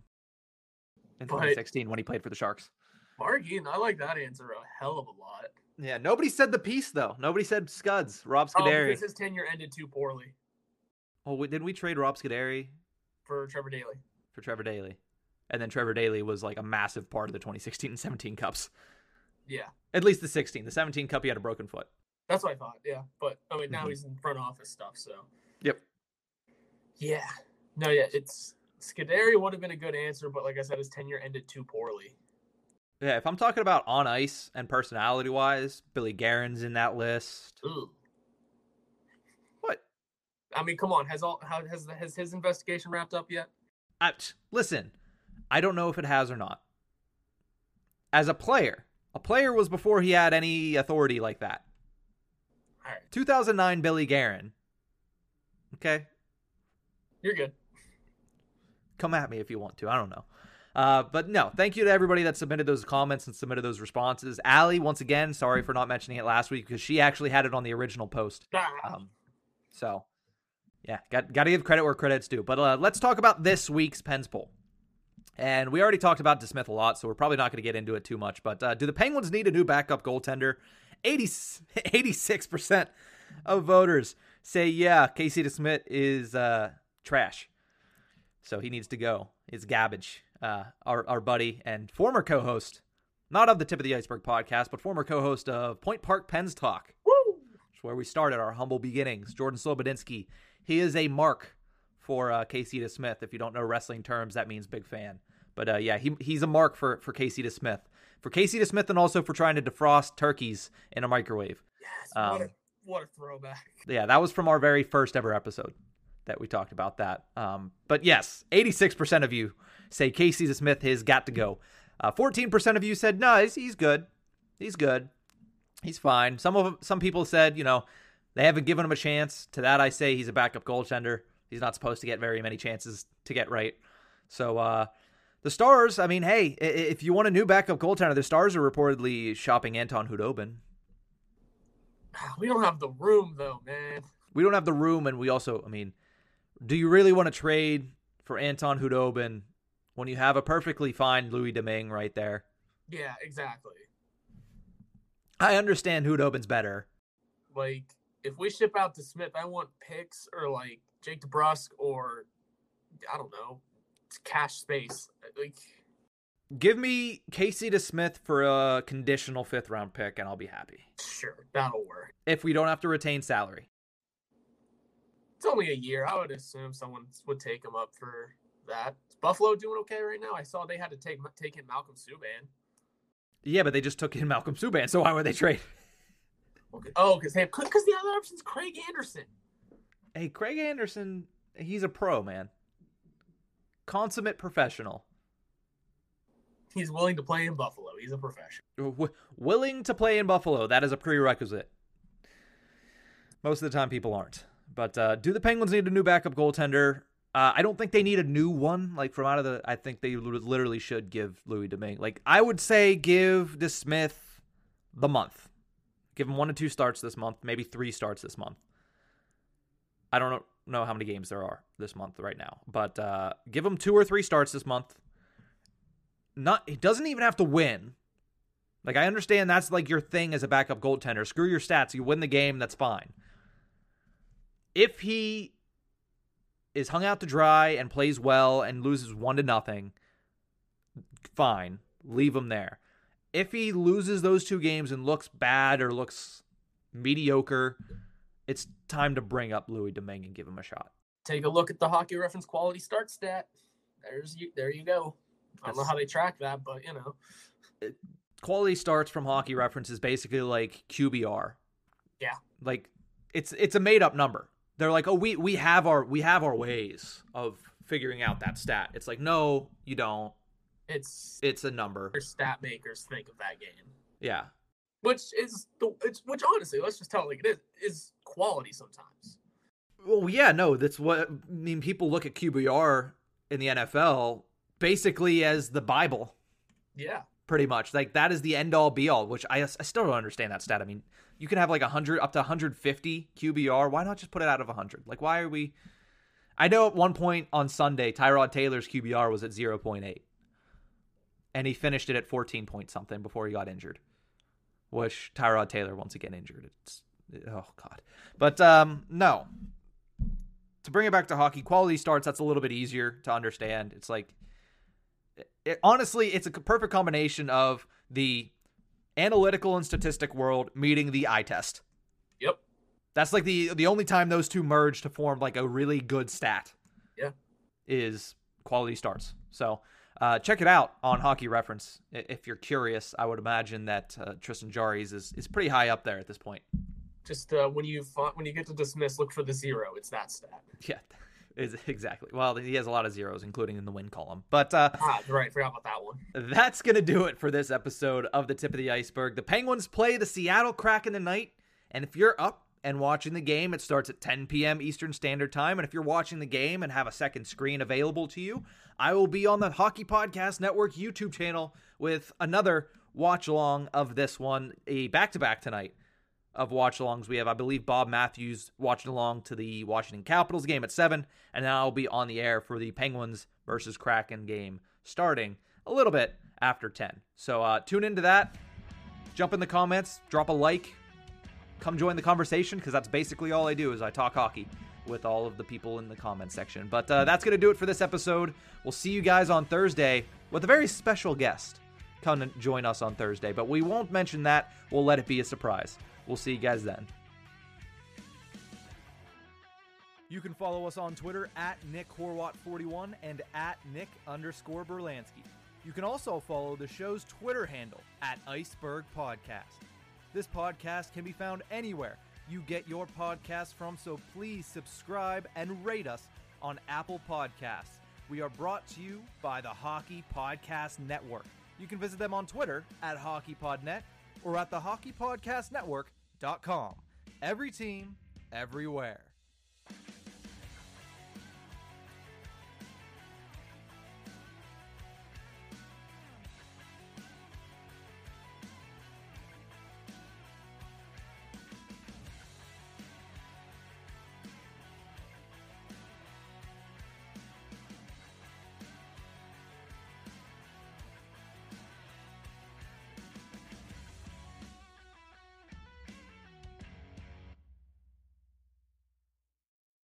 in But- twenty sixteen when he played for the Sharks. Mark Eaton, I like that answer a hell of a lot. Yeah, nobody said the piece, though. Nobody said Scuds. Rob Oh, Scuderi. because his tenure ended too poorly Oh, wait, didn't we trade Rob Scuderi for Trevor Daley. for Trevor Daley? And then Trevor Daley was like a massive part of the twenty sixteen and seventeen Cups. Yeah, At least the sixteen. The seventeen Cup, he had a broken foot. that's what I thought. Yeah, but I mean, now Mhm. he's in front office stuff, so. Yep. Yeah. No, yeah, it's Scuderi would have been a good answer, but like I said, his tenure ended too poorly. Yeah, if I'm talking about on ice and personality-wise, Billy Guerin's in that list. Ooh. What? I mean, come on, has all how has has his investigation wrapped up yet? I, listen, I don't know if it has or not. As a player, a player was before he had any authority like that. All right, two thousand nine Billy Guerin. Okay? you're good. Come at me if you want to. I don't know. Uh, but no, thank you to everybody that submitted those comments and submitted those responses. Allie, once again, sorry for not mentioning it last week because she actually had it on the original post. Ah. Um, so, yeah, got got to give credit where credit's due. But uh, let's talk about this week's Pens poll. And we already talked about DeSmith a lot, so we're probably not going to get into it too much. But uh, do the Penguins need a new backup goaltender? eighty, eighty-six percent of voters say, yeah, Casey DeSmith is uh, trash. So he needs to go. It's garbage. Uh, our, our buddy and former co-host, not of the Tip of the Iceberg podcast, but former co-host of Point Park Pens Talk, Woo! which is where we started our humble beginnings. Jordan Slobodinsky. He is a mark for uh, Casey DeSmith. If you don't know wrestling terms, that means big fan. But uh, yeah, he he's a mark for, for Casey DeSmith. For Casey DeSmith and also for trying to defrost turkeys in a microwave. Yes, Um, what, a, what a throwback. Yeah, that was from our very first ever episode that we talked about that. Um, but yes, eighty-six percent of you say Casey DeSmith has got to go. Uh, fourteen percent of you said, no, he's, he's good. He's good. He's fine. Some of them, some people said, you know, they haven't given him a chance. To that I say he's a backup goaltender. He's not supposed to get very many chances to get right. So uh, the Stars, I mean, hey, if you want a new backup goaltender, the Stars are reportedly shopping Anton Khudobin. We don't have the room, though, man. We don't have the room, and we also, I mean, do you really want to trade for Anton Khudobin when you have a perfectly fine Louis Domingue right there? Yeah, exactly. I understand Hudobin's better. Like, if we ship out to Smith, I want picks or, like, Jake DeBrusk or, I don't know, cash space. Like, Give me Casey DeSmith for a conditional fifth round pick, and I'll be happy. sure, that'll work. If we don't have to retain salary. It's only a year. I would assume someone would take him up for that. Is Buffalo doing okay right now? I saw they had to take take in Malcolm Subban. Yeah, but they just took in Malcolm Subban, so why would they trade? Okay. Oh, because they because the other option's Craig Anderson. Hey, Craig Anderson, he's a pro, man. Consummate professional. He's willing to play in Buffalo. He's a professional. W- willing to play in Buffalo. That is a prerequisite. Most of the time, people aren't. But uh, do the Penguins need a new backup goaltender? Uh, I don't think they need a new one. Like, from out of the... I think they literally should give Louis Domingue. Like, I would say give DeSmith the month. Give him one to two starts this month. Maybe three starts this month. I don't know how many games there are this month right now. But uh, give him two or three starts this month. Not, he doesn't even have to win. Like, I understand that's like your thing as a backup goaltender. Screw your stats. You win the game, that's fine. If he is hung out to dry and plays well and loses one to nothing, fine. Leave him there. If he loses those two games and looks bad or looks mediocre, it's time to bring up Louis Domingue and give him a shot. Take a look at the Hockey Reference quality start stat. There's you. There you go. I don't know how they track that, but, you know. Quality starts from Hockey Reference is basically like Q B R. Yeah. Like, it's it's a made-up number. They're like, oh, we we have our we have our ways of figuring out that stat. It's like, no, you don't. It's it's a number. Stat makers think of that game. Yeah. Which is the it's which honestly, let's just tell it like it is, is quality sometimes. Well, yeah, no, that's what I mean. People look at Q B R in the N F L basically as the Bible. Yeah. Pretty much. Like, that is the end-all, be-all, which I, I still don't understand that stat. I mean, you can have, like, one hundred, up to one hundred fifty Q B R. Why not just put it out of one hundred? Like, why are we... I know at one point on Sunday, Tyrod Taylor's Q B R was at zero point eight. And he finished it at fourteen point something before he got injured. Which, Tyrod Taylor, once again, injured. It's... Oh, God. But, um, no. To bring it back to hockey, quality starts, that's a little bit easier to understand. It's like... It, honestly, it's a perfect combination of the analytical and statistic world meeting the eye test. Yep. That's like the the only time those two merge to form like a really good stat. Yeah. Is quality starts. So uh, check it out on Hockey Reference if you're curious. I would imagine that uh, Tristan Jarry's is is pretty high up there at this point. Just uh, when you when you get to dismiss, look for the zero. It's that stat. Yeah. Is exactly. Well, he has a lot of zeros, including in the win column. But uh, ah, right, forgot about that one. That's gonna do it for this episode of the Tip of the Iceberg. The Penguins play the Seattle Kraken tonight, and if you're up and watching the game, it starts at ten p.m. Eastern Standard Time. And if you're watching the game and have a second screen available to you, I will be on the Hockey Podcast Network YouTube channel with another watch along of this one, a back-to-back tonight of watch-alongs. We have, I believe, Bob Matthews watching along to the Washington Capitals game at seven, and now I'll be on the air for the Penguins versus Kraken game starting a little bit after ten. So uh, tune into that. Jump in the comments. Drop a like. Come join the conversation, because that's basically all I do is I talk hockey with all of the people in the comment section. But uh, that's going to do it for this episode. We'll see you guys on Thursday with a very special guest. Come and join us on Thursday, but we won't mention that. We'll let it be a surprise. We'll see you guys then. You can follow us on Twitter at Nick Horwat forty-one and at Nick underscore Berlansky. You can also follow the show's Twitter handle at Iceberg Podcast. This podcast can be found anywhere you get your podcasts from, so please subscribe and rate us on Apple Podcasts. We are brought to you by the Hockey Podcast Network. You can visit them on Twitter at HockeyPodNet or at the hockey podcast network dot com. Every team, everywhere.